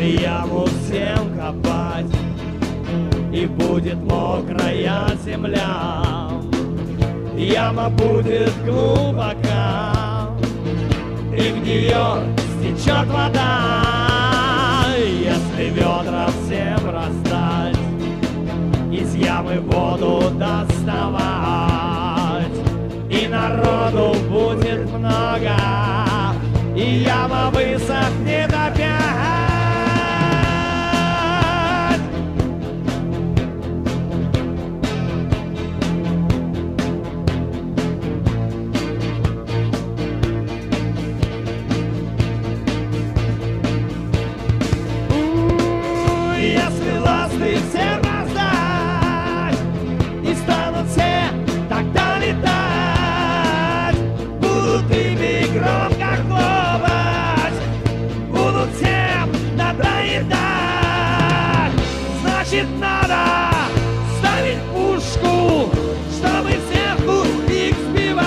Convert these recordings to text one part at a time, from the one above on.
яму всем копать, и будет мокрая земля. Яма будет глубока, и в нее стечет вода. Если ведра всем раздать, из ямы воду доставать, и народу будет много, и яма высохнет опять. Если ласты всем раздать, и станут все тогда летать, будут ими громко хлопать, будут всем надоедать. Значит, надо ставить пушку, чтобы сверху их сбивать.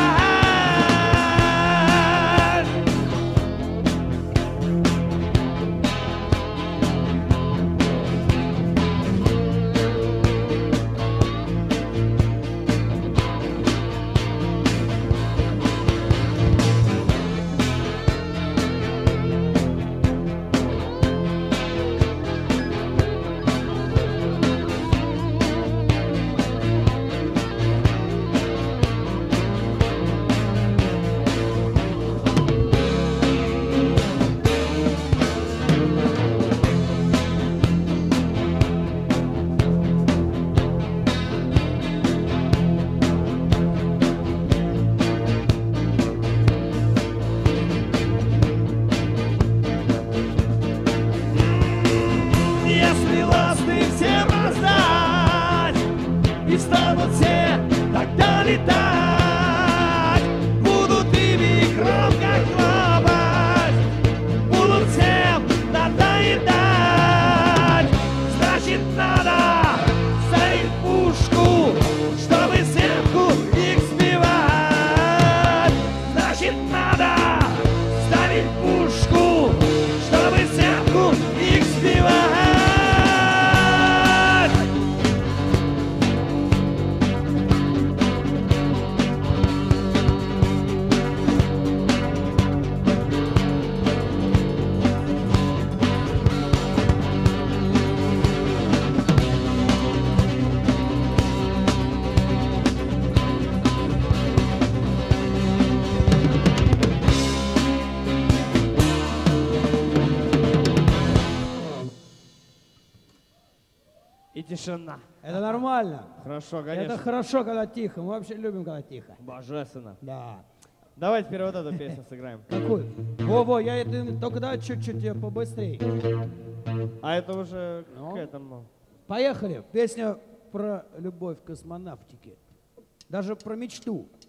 Если ласты всем раздать, и станут все тогда летать, будут ими громко хлопать, будут всем надоедать. Значит, надо ставить пушку, чтобы сверху их сбивать. Значит, надо ставить пушку, чтобы сверху их сбивать. И тишина. Это нормально. Хорошо, конечно. Это хорошо, когда тихо. Мы вообще любим, когда тихо. Божественно. Да. Давай теперь вот эту песню сыграем. Какую? Во-во, я это только давай чуть-чуть побыстрее. А это уже Ну. к этому. Поехали. Песня про любовь к космонавтике. Даже про мечту.